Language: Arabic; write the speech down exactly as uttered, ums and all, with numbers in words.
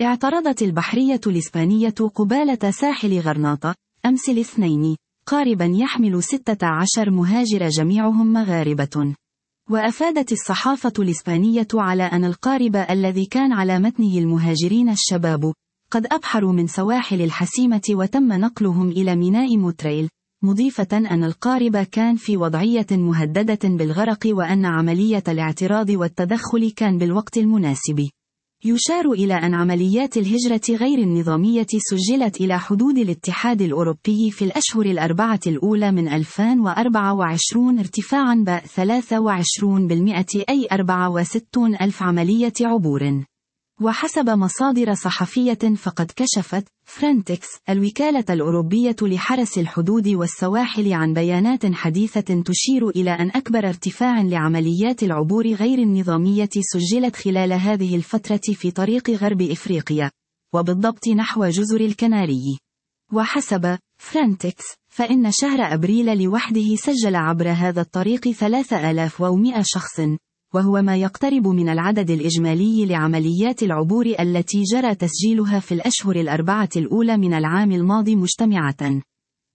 اعترضت البحرية الإسبانية قبالة ساحل غرناطة أمس الاثنين قاربا يحمل ستة عشر مهاجر جميعهم مغاربة. وأفادت الصحافة الإسبانية على أن القارب الذي كان على متنه المهاجرين الشباب قد أبحروا من سواحل الحسيمة وتم نقلهم إلى ميناء موتريل، مضيفة أن القارب كان في وضعية مهددة بالغرق وأن عملية الاعتراض والتدخل كان بالوقت المناسب. يشار إلى أن عمليات الهجرة غير النظامية سجلت إلى حدود الاتحاد الأوروبي في الأشهر الأربعة الأولى من ألفين وأربعة وعشرين ارتفاعا ب ثلاثة وعشرين بالمئة أي أربعة وستين ألف عملية عبور. وحسب مصادر صحفية فقد كشفت فرونتكس الوكالة الأوروبية لحرس الحدود والسواحل عن بيانات حديثة تشير إلى أن أكبر ارتفاع لعمليات العبور غير النظامية سجلت خلال هذه الفترة في طريق غرب إفريقيا، وبالضبط نحو جزر الكناري. وحسب فرونتكس فإن شهر أبريل لوحده سجل عبر هذا الطريق ثلاثة آلاف ومئة شخص، وهو ما يقترب من العدد الإجمالي لعمليات العبور التي جرى تسجيلها في الأشهر الأربعة الأولى من العام الماضي مجتمعة.